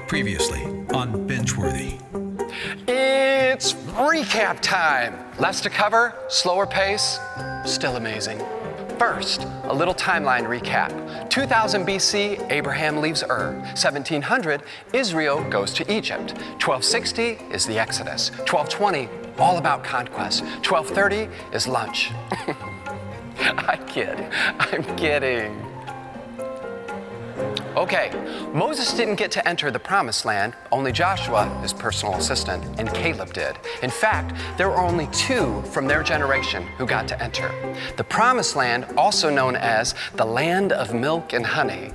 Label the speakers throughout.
Speaker 1: Previously on Bingeworthy.
Speaker 2: It's recap time. Less to cover, slower pace, still amazing. First, a little timeline recap. 2000 BC, Abraham leaves Ur. 1700, Israel goes to Egypt. 1260 is the Exodus. 1220, all about conquest. 1230 is lunch. I kid. I'm kidding. Okay, Moses didn't get to enter the promised land. Only Joshua, his personal assistant, and Caleb did. In fact, there were only 2 from their generation who got to enter. The promised land, also known as the land of milk and honey,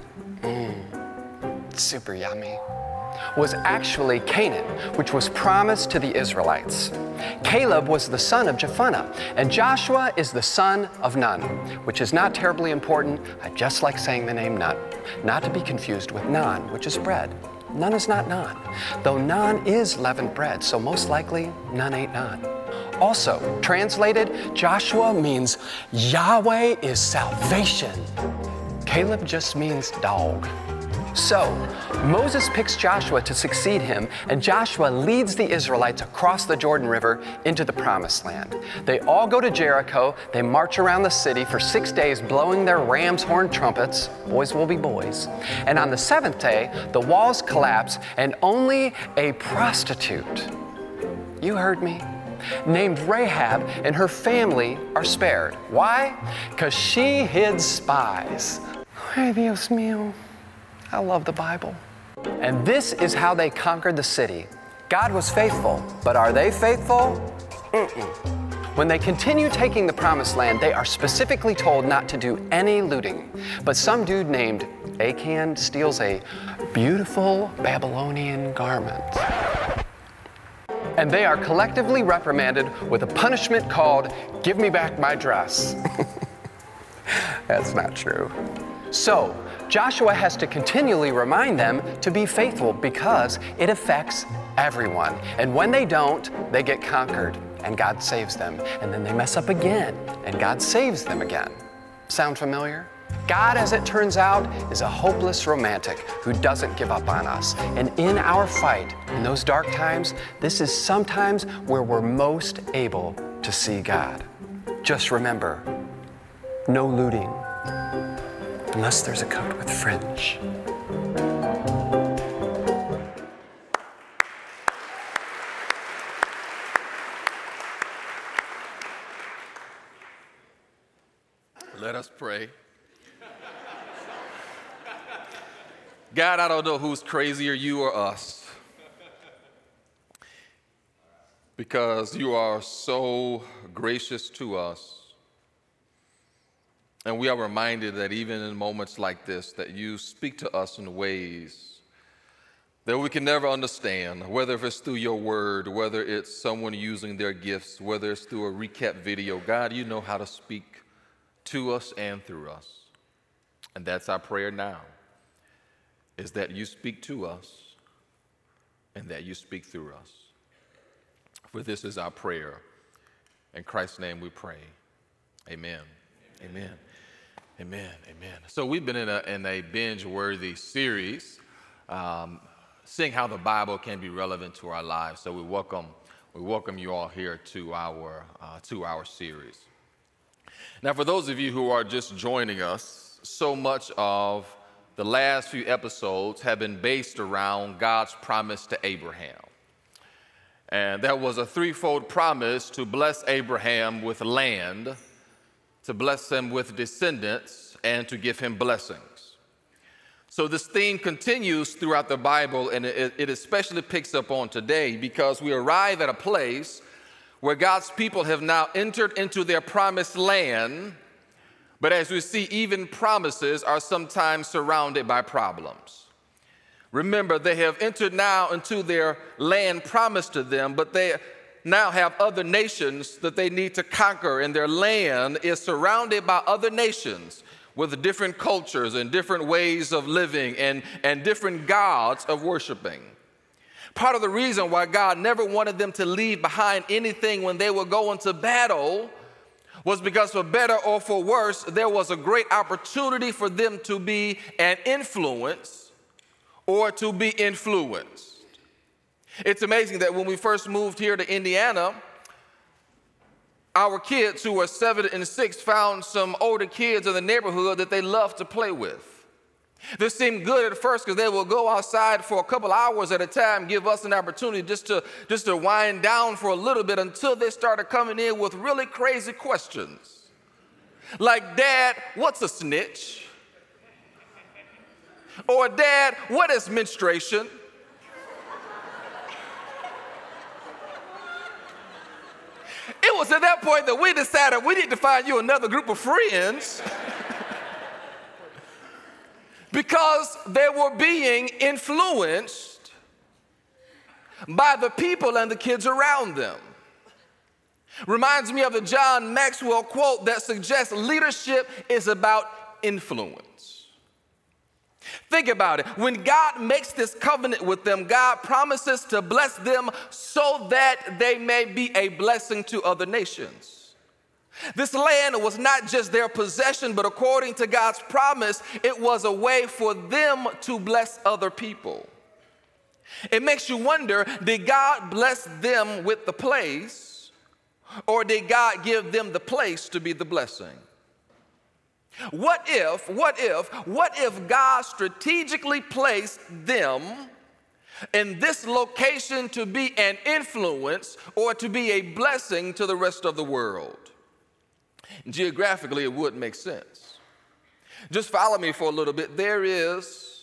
Speaker 2: super yummy, was actually Canaan, which was promised to the Israelites. Caleb was the son of Jephunneh, and Joshua is the son of Nun, which is not terribly important. I just like saying the name Nun, not to be confused with naan, which is bread. Nun is not naan, though naan is leavened bread, so most likely Nun ate naan. Also, translated, Joshua means Yahweh is salvation. Caleb just means dog. So, Moses picks Joshua to succeed him, and Joshua leads the Israelites across the Jordan River into the Promised Land. They all go to Jericho. They march around the city for 6 days, blowing their ram's horn trumpets. Boys will be boys. And on the 7th day, the walls collapse, and only a prostitute, you heard me, named Rahab and her family are spared. Why? Because she hid spies. Ay, Dios mío. I love the Bible. And this is how they conquered the city. God was faithful, but are they faithful? When they continue taking the promised land, they are specifically told not to do any looting. But some dude named Achan steals a beautiful Babylonian garment. And they are collectively reprimanded with a punishment called, "Give me back my dress." That's not true. So, Joshua has to continually remind them to be faithful because it affects everyone. And when they don't, they get conquered and God saves them. And then they mess up again and God saves them again. Sound familiar? God, as it turns out, is a hopeless romantic who doesn't give up on us. And in our fight, in those dark times, this is sometimes where we're most able to see God. Just remember, no looting. Unless there's a coat with fringe.
Speaker 3: Let us pray. God, I don't know who's crazier, you or us. Because you are so gracious to us. And we are reminded that even in moments like this, that you speak to us in ways that we can never understand, whether if it's through your word, whether it's someone using their gifts, whether it's through a recap video. God, you know how to speak to us and through us. And that's our prayer now, is that you speak to us and that you speak through us. For this is our prayer. In Christ's name we pray. Amen. Amen. Amen. Amen. So we've been in a binge-worthy series, seeing how the Bible can be relevant to our lives. So we welcome you all here to our series. Now, for those of you who are just joining us, so much of the last few episodes have been based around God's promise to Abraham. And that was a threefold promise to bless Abraham with land, to bless him with descendants, and to give him blessings. So this theme continues throughout the Bible, and it especially picks up on today because we arrive at a place where God's people have now entered into their promised land, but as we see, even promises are sometimes surrounded by problems. Remember, they have entered now into their land promised to them, but they now have other nations that they need to conquer, and their land is surrounded by other nations with different cultures and different ways of living and different gods of worshiping. Part of the reason why God never wanted them to leave behind anything when they were going to battle was because, for better or for worse, there was a great opportunity for them to be an influence or to be influenced. It's amazing that when we first moved here to Indiana, our kids who were 7 and 6 found some older kids in the neighborhood that they loved to play with. This seemed good at first because they will go outside for a couple hours at a time, give us an opportunity just to wind down for a little bit until they started coming in with really crazy questions. Like, Dad, what's a snitch? Or, Dad, what is menstruation? It was at that point that we decided we need to find you another group of friends because they were being influenced by the people and the kids around them. Reminds me of the John Maxwell quote that suggests leadership is about influence. Think about it. When God makes this covenant with them, God promises to bless them so that they may be a blessing to other nations. This land was not just their possession, but according to God's promise, it was a way for them to bless other people. It makes you wonder, did God bless them with the place, or did God give them the place to be the blessing? What if God strategically placed them in this location to be an influence or to be a blessing to the rest of the world? Geographically, it would make sense. Just follow me for a little bit. There is,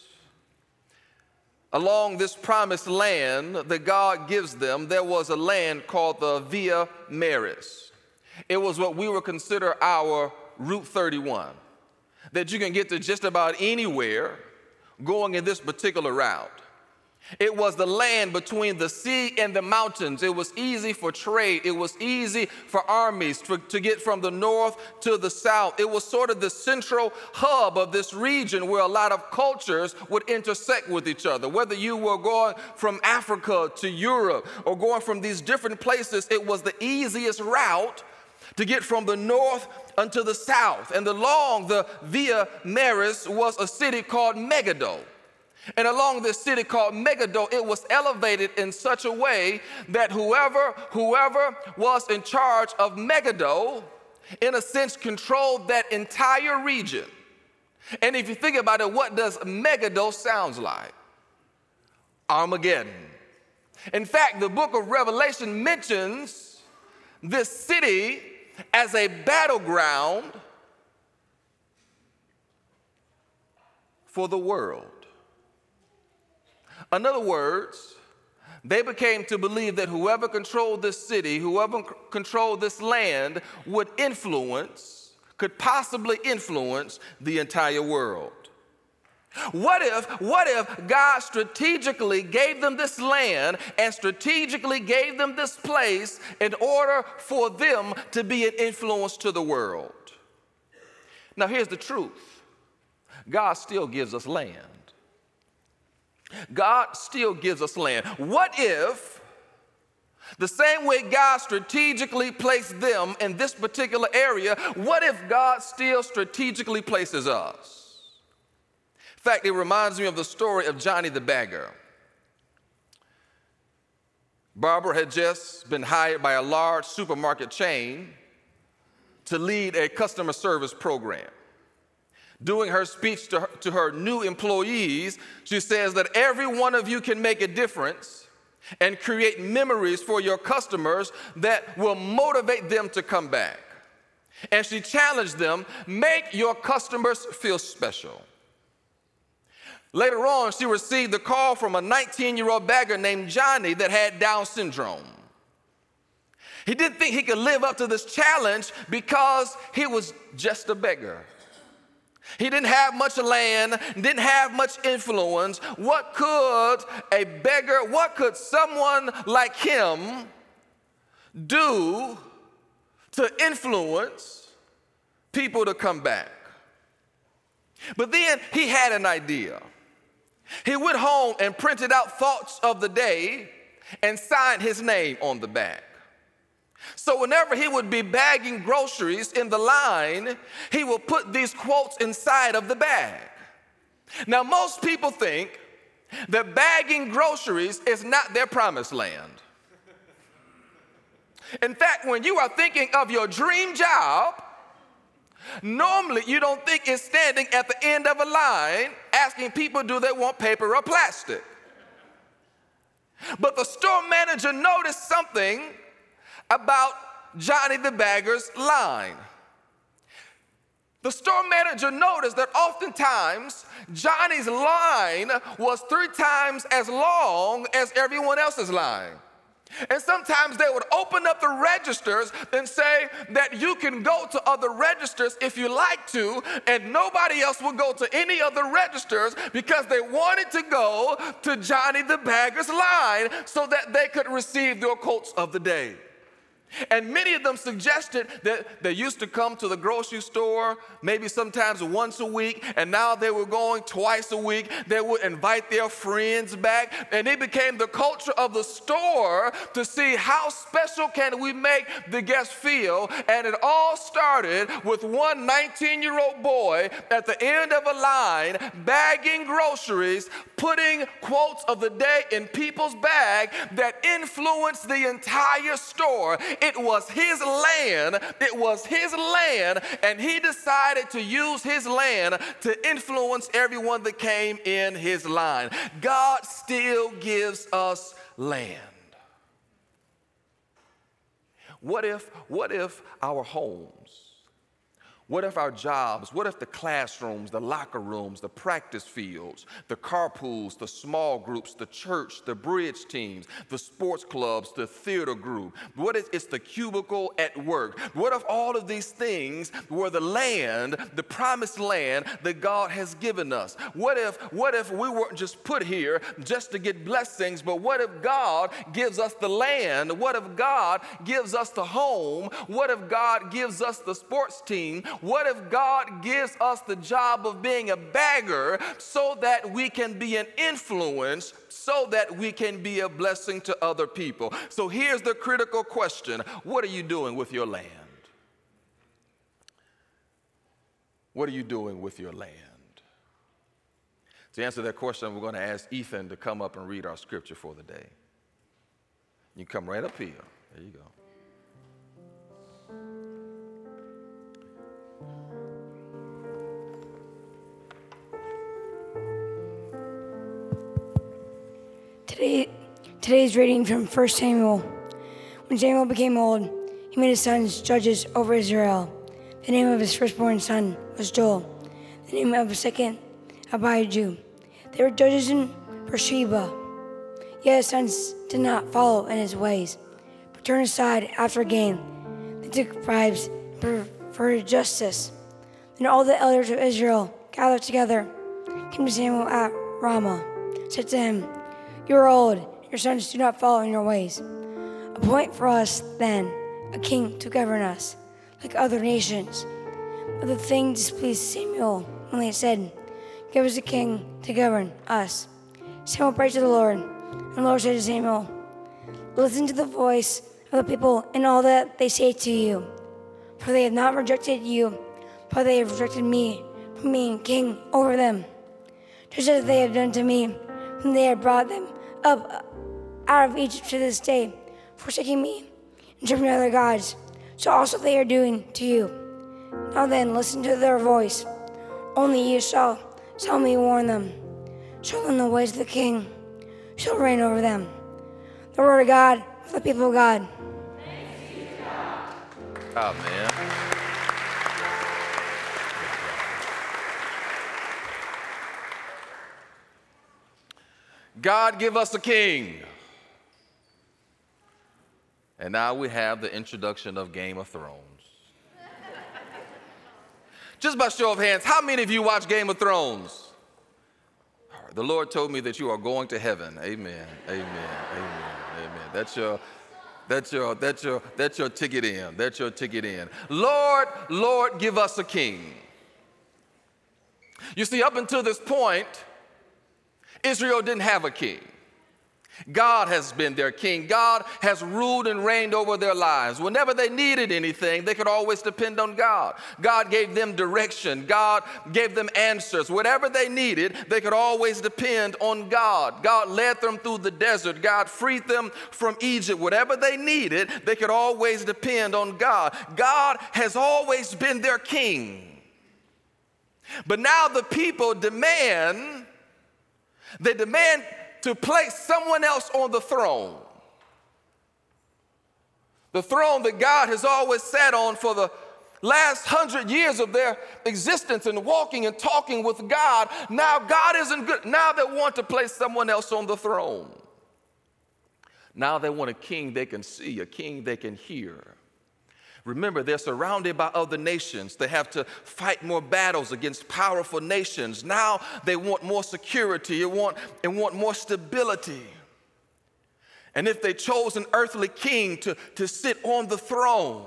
Speaker 3: along this promised land that God gives them, there was a land called the Via Maris. It was what we would consider our Route 31, that you can get to just about anywhere going in this particular route. It was the land between the sea and the mountains. It was easy for trade. It was easy for armies to get from the north to the south. It was sort of the central hub of this region where a lot of cultures would intersect with each other. Whether you were going from Africa to Europe or going from these different places, it was the easiest route to get from the north unto the south. And along the Via Maris was a city called Megiddo. And along this city called Megiddo, it was elevated in such a way that whoever was in charge of Megiddo, in a sense, controlled that entire region. And if you think about it, what does Megiddo sound like? Armageddon. In fact, the book of Revelation mentions this city as a battleground for the world. In other words, they became to believe that whoever controlled this city, whoever controlled this land could possibly influence the entire world. What if God strategically gave them this land and strategically gave them this place in order for them to be an influence to the world? Now here's the truth. God still gives us land. God still gives us land. What if the same way God strategically placed them in this particular area, what if God still strategically places us? In fact, it reminds me of the story of Johnny the Bagger. Barbara had just been hired by a large supermarket chain to lead a customer service program. Doing her speech to her new employees, she says that every one of you can make a difference and create memories for your customers that will motivate them to come back. And she challenged them, make your customers feel special. Later on, she received a call from a 19-year-old bagger named Johnny that had Down syndrome. He didn't think he could live up to this challenge because he was just a beggar. He didn't have much land, didn't have much influence. What could someone like him do to influence people to come back? But then he had an idea. He went home and printed out thoughts of the day and signed his name on the back. So whenever he would be bagging groceries in the line, he would put these quotes inside of the bag. Now, most people think that bagging groceries is not their promised land. In fact, when you are thinking of your dream job, normally you don't think it's standing at the end of a line asking people, do they want paper or plastic? But the store manager noticed something about Johnny the Bagger's line. The store manager noticed that oftentimes Johnny's line was 3 times as long as everyone else's line. And sometimes they would open up the registers and say that you can go to other registers if you like to, and nobody else would go to any other registers because they wanted to go to Johnny the Bagger's line so that they could receive their quotes of the day. And many of them suggested that they used to come to the grocery store maybe sometimes once a week, and now they were going twice a week. They would invite their friends back, and it became the culture of the store to see how special can we make the guests feel. And it all started with one 19-year-old boy at the end of a line bagging groceries, putting quotes of the day in people's bag that influenced the entire store. It was his land. It was his land, and he decided to use his land to influence everyone that came in his line. God still gives us land. What if our homes, what if our jobs, what if the classrooms, the locker rooms, the practice fields, the carpools, the small groups, the church, the bridge teams, the sports clubs, the theater group, what if it's the cubicle at work? What if all of these things were the land, the promised land that God has given us? What if we weren't just put here just to get blessings, but what if God gives us the land? What if God gives us the home? What if God gives us the sports team? What if God gives us the job of being a bagger so that we can be an influence, so that we can be a blessing to other people? So here's the critical question. What are you doing with your land? What are you doing with your land? To answer that question, we're going to ask Ethan to come up and read our scripture for the day. You come right up here. There you go.
Speaker 4: Today's reading from 1 Samuel. When Samuel became old, he made his sons judges over Israel. The name of his firstborn son was Joel. The name of his second, Abijah. They were judges in Beersheba. Yet his sons did not follow in his ways, but turned aside after gain. They took bribes and perverted justice. Then all the elders of Israel gathered together, came to Samuel at Ramah, said to him, "You are old, your sons do not follow in your ways. Appoint for us, then, a king to govern us, like other nations." But the thing displeased Samuel when they said, "Give us a king to govern us." Samuel prayed to the Lord, and the Lord said to Samuel, "Listen to the voice of the people in all that they say to you, for they have not rejected you, but they have rejected me from being king over them, just as they have done to me when they have brought them up out of Egypt to this day, forsaking me and serving other gods. So also they are doing to you. Now then, listen to their voice. Only you shall solemnly warn them. Show them the ways of the king. Shall reign over them." The word of God for the people of God.
Speaker 3: Thanks be to God. Oh, man. God give us a king. And now we have the introduction of Game of Thrones. Just by show of hands, how many of you watch Game of Thrones? All right, the Lord told me that you are going to heaven. Amen. Amen. Amen. Amen. That's your ticket in. That's your ticket in. Lord, give us a king. You see, up until this point, Israel didn't have a king. God has been their king. God has ruled and reigned over their lives. Whenever they needed anything, they could always depend on God. God gave them direction. God gave them answers. Whatever they needed, they could always depend on God. God led them through the desert. God freed them from Egypt. Whatever they needed, they could always depend on God. God has always been their king. But now the people demand to place someone else on the throne. The throne that God has always sat on for the last 100 years of their existence and walking and talking with God. Now God isn't good. Now they want to place someone else on the throne. Now they want a king they can see, a king they can hear. Remember, they're surrounded by other nations. They have to fight more battles against powerful nations. Now they want more security and want more stability. And if they chose an earthly king to sit on the throne,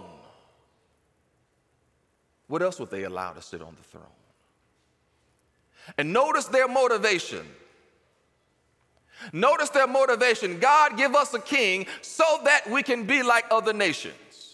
Speaker 3: what else would they allow to sit on the throne? And notice their motivation. Notice their motivation. God, give us a king so that we can be like other nations.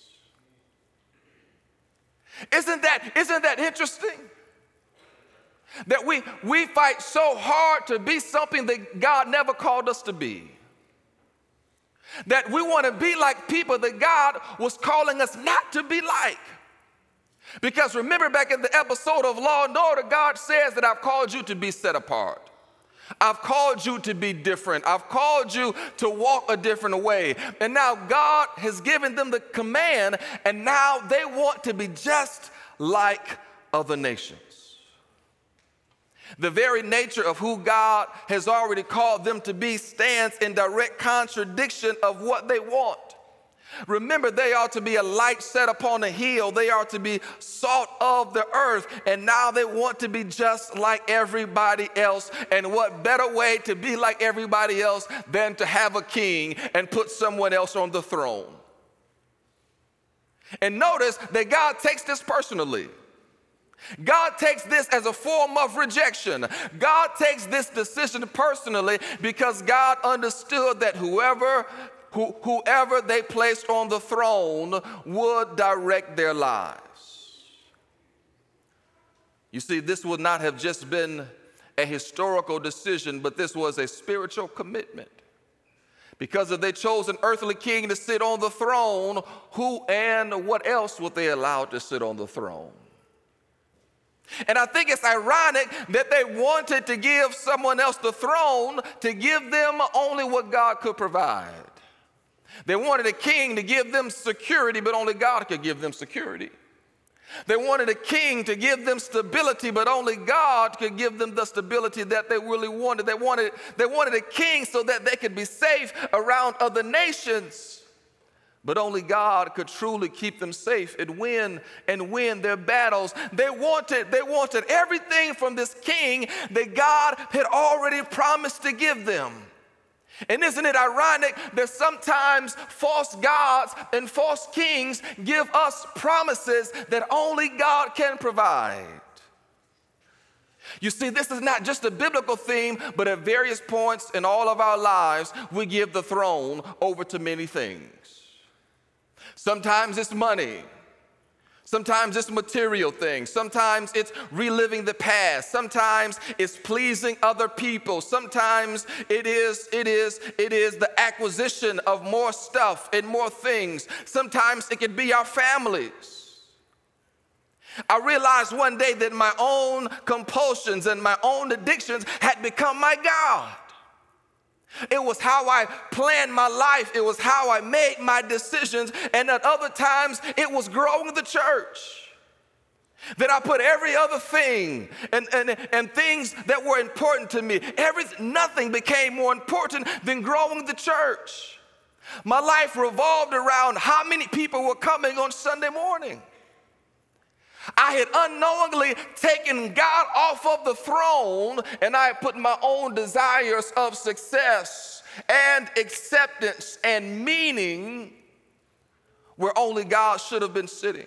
Speaker 3: Isn't that interesting? That we fight so hard to be something that God never called us to be. That we want to be like people that God was calling us not to be like. Because remember back in the episode of Law and Order, God says that I've called you to be set apart. I've called you to be different. I've called you to walk a different way. And now God has given them the command, and now they want to be just like other nations. The very nature of who God has already called them to be stands in direct contradiction of what they want. Remember, they are to be a light set upon a hill. They are to be salt of the earth. And now they want to be just like everybody else. And what better way to be like everybody else than to have a king and put someone else on the throne? And notice that God takes this personally. God takes this as a form of rejection. God takes this decision personally because God understood that whoever they placed on the throne would direct their lives. You see, this would not have just been a historical decision, but this was a spiritual commitment. Because if they chose an earthly king to sit on the throne, who and what else would they allow to sit on the throne? And I think it's ironic that they wanted to give someone else the throne to give them only what God could provide. They wanted a king to give them security, but only God could give them security. They wanted a king to give them stability, but only God could give them the stability that they really wanted. They wanted a king so that they could be safe around other nations, but only God could truly keep them safe and win their battles. They wanted everything from this king that God had already promised to give them. And isn't it ironic that sometimes false gods and false kings give us promises that only God can provide? You see, this is not just a biblical theme, but at various points in all of our lives, we give the throne over to many things. Sometimes it's money. Sometimes it's material things. Sometimes it's reliving the past. Sometimes it's pleasing other people. Sometimes it is the acquisition of more stuff and more things. Sometimes it can be our families. I realized one day that my own compulsions and my own addictions had become my God. It was how I planned my life. It was how I made my decisions. And at other times, it was growing the church. That I put every other thing and things that were important to me. Nothing became more important than growing the church. My life revolved around how many people were coming on Sunday morning. I had unknowingly taken God off of the throne, and I had put my own desires of success and acceptance and meaning where only God should have been sitting.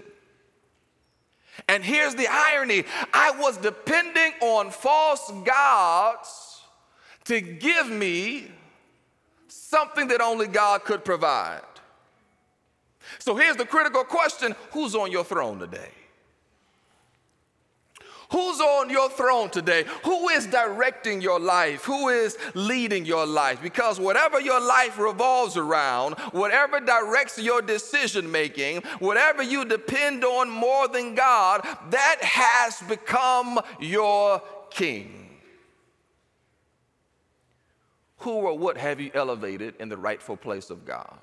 Speaker 3: And here's the irony. I was depending on false gods to give me something that only God could provide. So here's the critical question: who's on your throne today? Who's on your throne today? Who is directing your life? Who is leading your life? Because whatever your life revolves around, whatever directs your decision making, whatever you depend on more than God, that has become your king. Who or what have you elevated in the rightful place of God?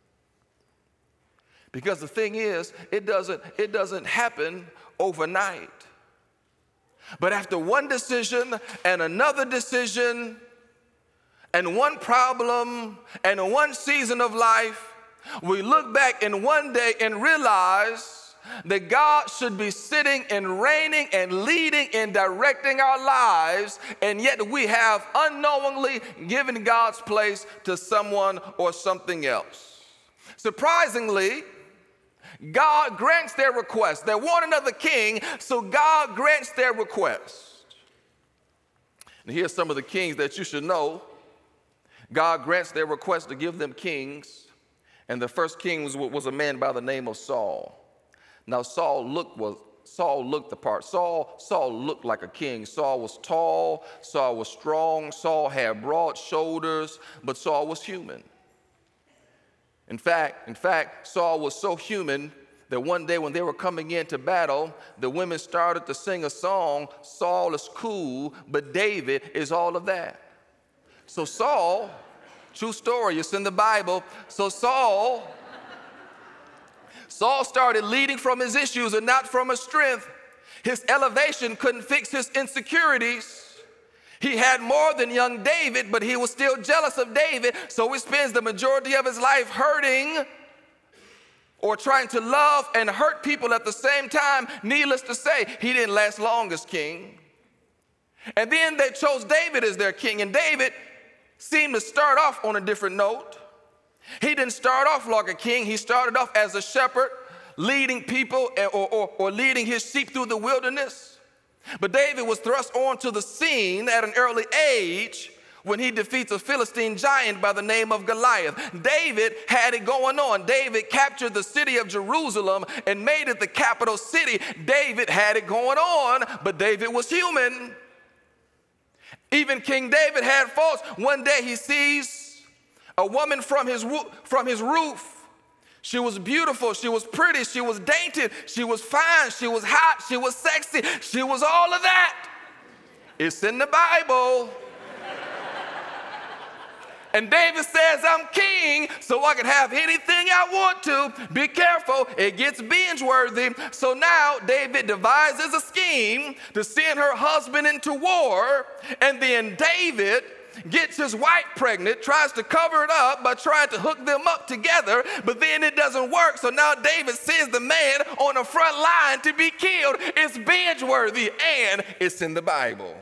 Speaker 3: Because the thing is, it doesn't happen overnight. But after one decision and another decision and one problem and one season of life, we look back in one day and realize that God should be sitting and reigning and leading and directing our lives, and yet we have unknowingly given God's place to someone or something else. Surprisingly, God grants their request. They want another king, so God grants their request. And here's some of the kings that you should know. God grants their request to give them kings, and the first king was a man by the name of Saul. Now Saul looked the part. Saul looked like a king. Saul was tall, Saul was strong, Saul had broad shoulders, but Saul was human. In fact, Saul was so human that one day when they were coming into battle, the women started to sing a song, Saul is cool, but David is all of that. So Saul, true story, it's in the Bible. So Saul started leading from his issues and not from his strength. His elevation couldn't fix his insecurities. He had more than young David, but he was still jealous of David, so he spends the majority of his life hurting or trying to love and hurt people at the same time. Needless to say, he didn't last long as king. And then they chose David as their king, and David seemed to start off on a different note. He didn't start off like a king. He started off as a shepherd, leading people or leading his sheep through the wilderness. But David was thrust onto the scene at an early age when he defeats a Philistine giant by the name of Goliath. David had it going on. David captured the city of Jerusalem and made it the capital city. David had it going on, but David was human. Even King David had faults. One day he sees a woman from his roof. She was beautiful, she was pretty, she was dainty, she was fine, she was hot, she was sexy, she was all of that. It's in the Bible. And David says, I'm king, so I can have anything I want to. Be careful, it gets binge-worthy. So now David devises a scheme to send her husband into war, and then David gets his wife pregnant, tries to cover it up by trying to hook them up together, but then it doesn't work. So now David sends the man on the front line to be killed. It's binge-worthy, and it's in the Bible.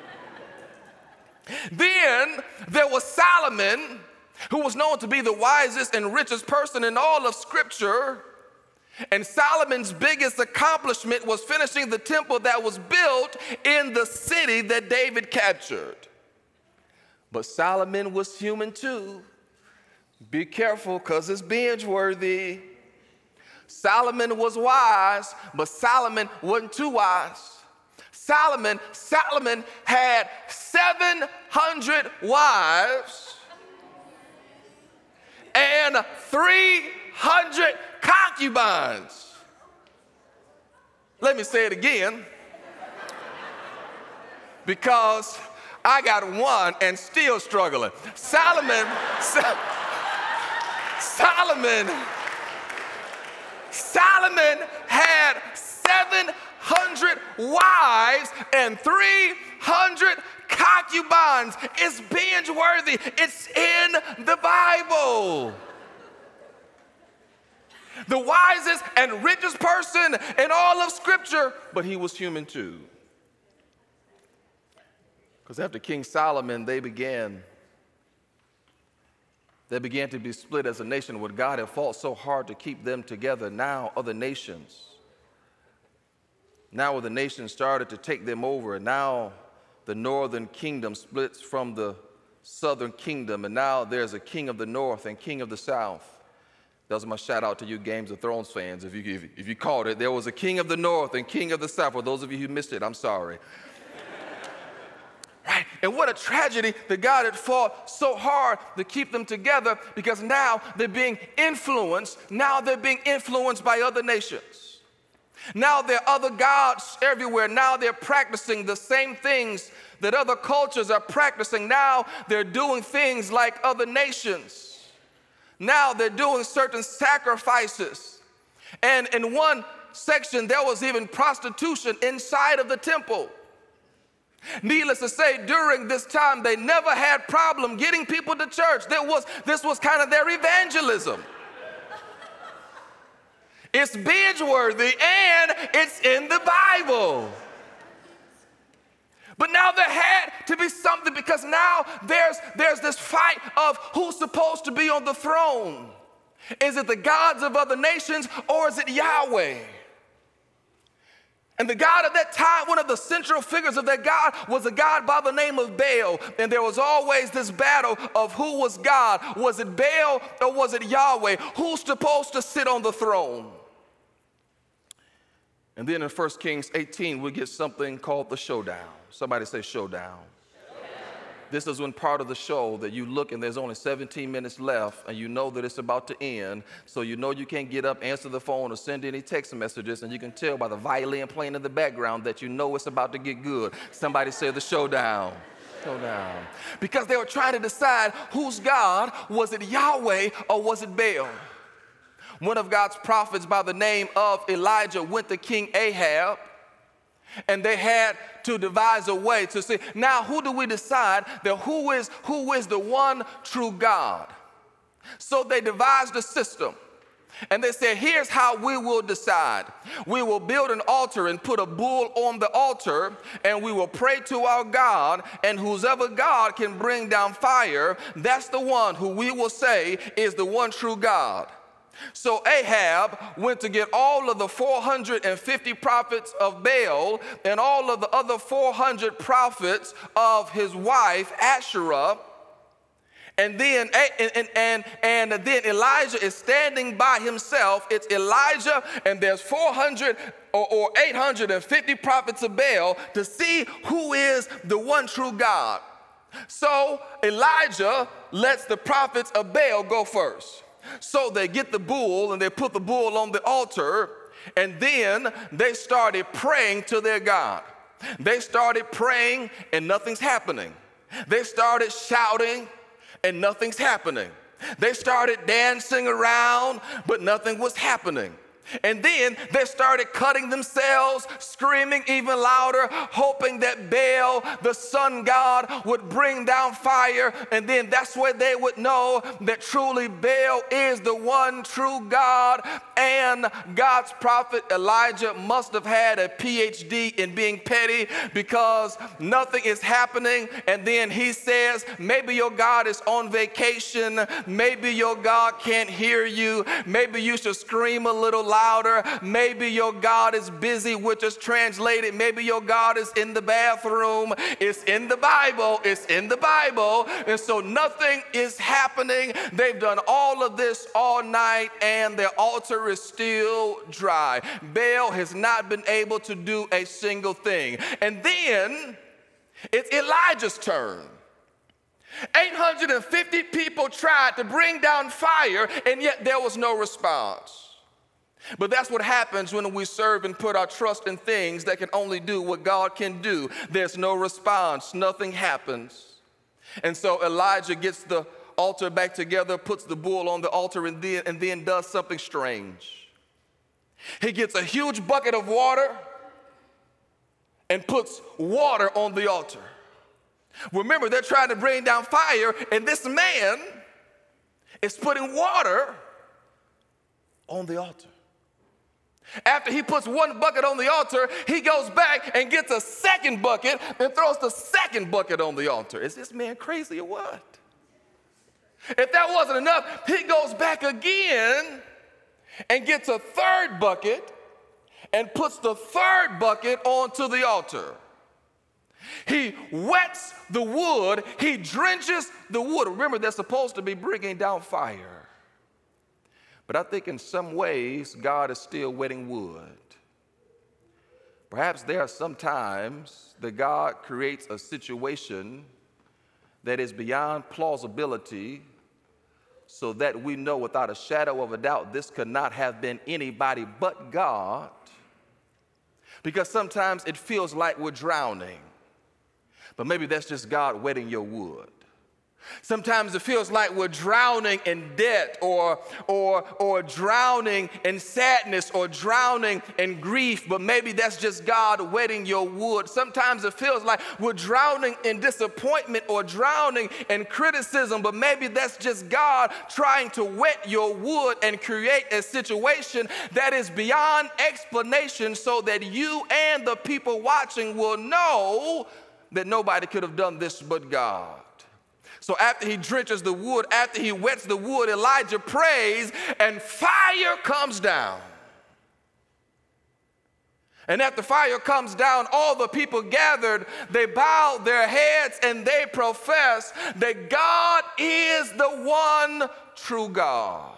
Speaker 3: Then there was Solomon, who was known to be the wisest and richest person in all of Scripture. And Solomon's biggest accomplishment was finishing the temple that was built in the city that David captured. But Solomon was human too. Be careful, because it's binge-worthy. Solomon was wise, but Solomon wasn't too wise. Solomon had 700 wives and 300 concubines. Let me say it again, because I got one and still struggling. Solomon had 700 wives and 300 concubines. It's binge-worthy. It's in the Bible. The wisest and richest person in all of Scripture, but he was human too. Because after King Solomon, they began to be split as a nation. What God had fought so hard to keep them together, now other nations started to take them over. And now the northern kingdom splits from the southern kingdom, and now there's a king of the north and king of the south. That was my shout out to you Games of Thrones fans. If you caught it, there was a king of the north and king of the south. For those of you who missed it, I'm sorry. Right? And what a tragedy that God had fought so hard to keep them together, because now they're being influenced. Now they're being influenced by other nations. Now there are other gods everywhere. Now they're practicing the same things that other cultures are practicing. Now they're doing things like other nations. Now they're doing certain sacrifices. And in one section, there was even prostitution inside of the temple. Needless to say, during this time, they never had problem getting people to church. This was kind of their evangelism. It's binge-worthy and it's in the Bible. But now there had to be something, because now there's this fight of who's supposed to be on the throne. Is it the gods of other nations, or is it Yahweh? And the God of that time, one of the central figures of that God, was a God by the name of Baal. And there was always this battle of who was God. Was it Baal or was it Yahweh? Who's supposed to sit on the throne? And then in 1 Kings 18, we get something called the showdown. Somebody say showdown. This is when part of the show that you look and there's only 17 minutes left and you know that it's about to end. So you know you can't get up, answer the phone, or send any text messages. And you can tell by the violin playing in the background that you know it's about to get good. Somebody say the showdown. Showdown. Because they were trying to decide whose God. Was it Yahweh or was it Baal? One of God's prophets by the name of Elijah went to King Ahab, and they had to devise a way to say, now who do we decide that who is the one true God? So they devised a system. And they said, here's how we will decide. We will build an altar and put a bull on the altar, and we will pray to our God, and whoever God can bring down fire, that's the one who we will say is the one true God. So Ahab went to get all of the 450 prophets of Baal and all of the other 400 prophets of his wife Asherah. And then Elijah is standing by himself. It's Elijah, and there's 400 or 850 prophets of Baal to see who is the one true God. So Elijah lets the prophets of Baal go first. So they get the bull and they put the bull on the altar, and then they started praying to their God. They started praying and nothing's happening. They started shouting and nothing's happening. They started dancing around, but nothing was happening. And then they started cutting themselves, screaming even louder, hoping that Baal, the sun god, would bring down fire. And then that's where they would know that truly Baal is the one true God. And God's prophet Elijah must have had a PhD in being petty, because nothing is happening. And then he says, maybe your God is on vacation. Maybe your God can't hear you. Maybe you should scream a little louder. Maybe your God is busy, which is translated, maybe your God is in the bathroom. It's in the Bible. It's in the Bible. And so nothing is happening. They've done all of this all night, and their altar is still dry. Baal has not been able to do a single thing. And then it's Elijah's turn. 850 people tried to bring down fire, and yet there was no response. But that's what happens when we serve and put our trust in things that can only do what God can do. There's no response. Nothing happens. And so Elijah gets the altar back together, puts the bull on the altar, and then does something strange. He gets a huge bucket of water and puts water on the altar. Remember, they're trying to bring down fire, and this man is putting water on the altar. After he puts one bucket on the altar, he goes back and gets a second bucket and throws the second bucket on the altar. Is this man crazy or what? If that wasn't enough, he goes back again and gets a third bucket and puts the third bucket onto the altar. He wets the wood. He drenches the wood. Remember, they're supposed to be bringing down fire. But I think in some ways, God is still wetting wood. Perhaps there are some times that God creates a situation that is beyond plausibility so that we know without a shadow of a doubt this could not have been anybody but God. Because sometimes it feels like we're drowning, but maybe that's just God wetting your wood. Sometimes it feels like we're drowning in debt or drowning in sadness or drowning in grief, but maybe that's just God wetting your wood. Sometimes it feels like we're drowning in disappointment or drowning in criticism, but maybe that's just God trying to wet your wood and create a situation that is beyond explanation so that you and the people watching will know that nobody could have done this but God. So after he drenches the wood, after he wets the wood, Elijah prays and fire comes down. And after fire comes down, all the people gathered, they bowed their heads and they profess that God is the one true God.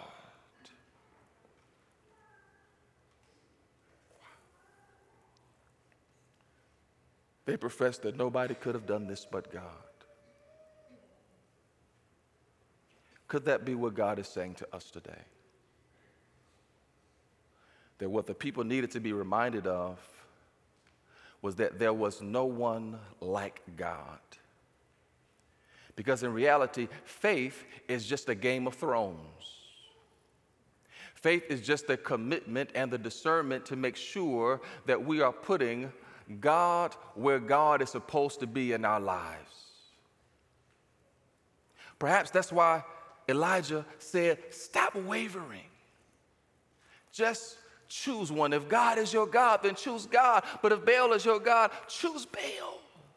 Speaker 3: They profess that nobody could have done this but God. Could that be what God is saying to us today? That what the people needed to be reminded of was that there was no one like God. Because in reality, faith is just a game of thrones. Faith is just the commitment and the discernment to make sure that we are putting God where God is supposed to be in our lives. Perhaps that's why Elijah said, stop wavering. Just choose one. If God is your God, then choose God. But if Baal is your God, choose Baal.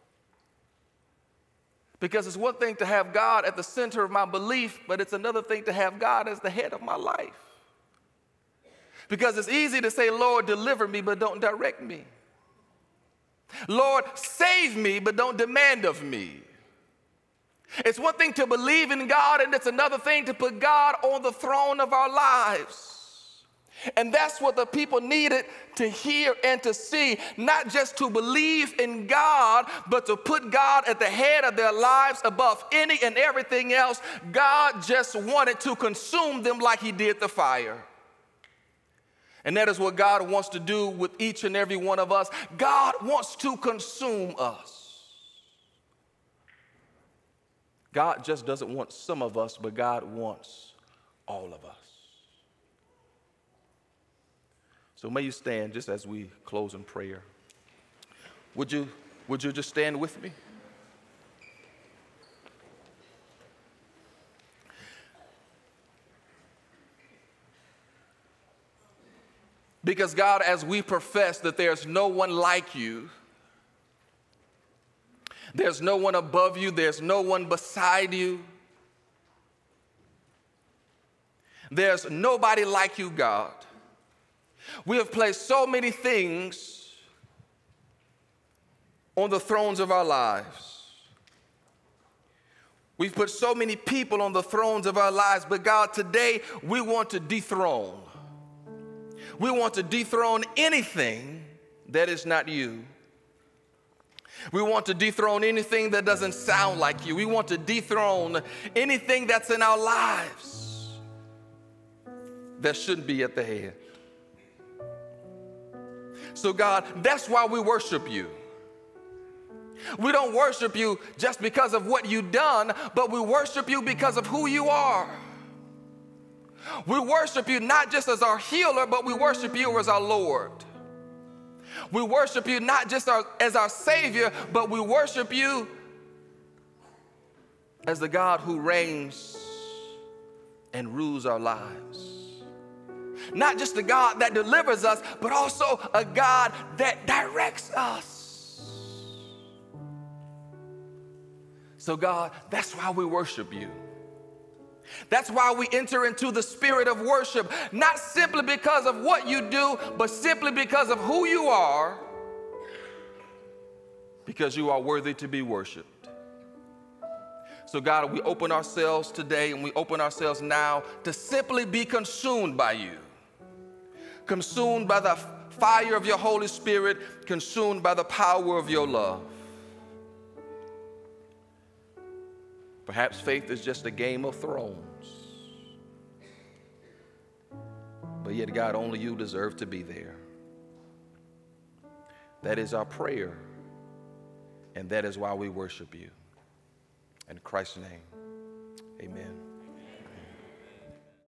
Speaker 3: Because it's one thing to have God at the center of my belief, but it's another thing to have God as the head of my life. Because it's easy to say, Lord, deliver me, but don't direct me. Lord, save me, but don't demand of me. It's one thing to believe in God, and it's another thing to put God on the throne of our lives. And that's what the people needed to hear and to see, not just to believe in God, but to put God at the head of their lives above any and everything else. God just wanted to consume them like he did the fire. And that is what God wants to do with each and every one of us. God wants to consume us. God just doesn't want some of us, but God wants all of us. So may you stand just as we close in prayer. Would you just stand with me? Because God, as we profess that there's no one like you, there's no one above you, there's no one beside you, there's nobody like you, God. We have placed so many things on the thrones of our lives. We've put so many people on the thrones of our lives, but God, today we want to dethrone. We want to dethrone anything that is not you. We want to dethrone anything that doesn't sound like you. We want to dethrone anything that's in our lives that shouldn't be at the head. So God, that's why we worship you. We don't worship you just because of what you've done, but we worship you because of who you are. We worship you not just as our healer, but we worship you as our Lord. We worship you not just as our Savior, but we worship you as the God who reigns and rules our lives. Not just a God that delivers us, but also a God that directs us. So God, that's why we worship you. That's why we enter into the spirit of worship, not simply because of what you do, but simply because of who you are. because you are worthy to be worshiped. So God, we open ourselves today and we open ourselves now to simply be consumed by you, consumed by the fire of your Holy Spirit, consumed by the power of your love. Perhaps faith is just a game of thrones, but yet, God, only you deserve to be there. That is our prayer, and that is why we worship you. In Christ's name, amen.